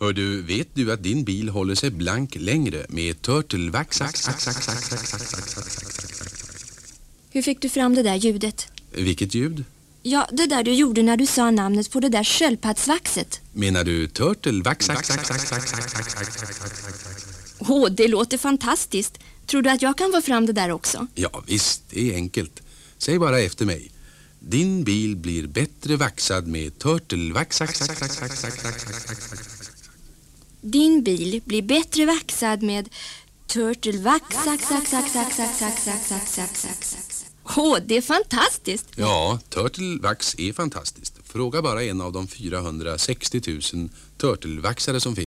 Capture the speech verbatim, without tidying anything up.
Hör du, vet du att din bil håller sig blank längre med Turtlevax? Hur fick du fram det där ljudet? Vilket ljud? Ja, det där du gjorde när du sa namnet på det där sköldpaddsvaxet. Menar du Turtlevax? Åh, det låter fantastiskt. Tror du att jag kan få fram det där också? Ja, visst, det är enkelt. Säg bara efter mig. Din bil blir bättre vaxad med Turtlevax. Din bil blir bättre vaxad med Turtlevax. Åh, det är fantastiskt. Ja, Turtlevax är fantastiskt. Fråga bara en av de fyrahundrasextio tusen turtlevaxare som finns.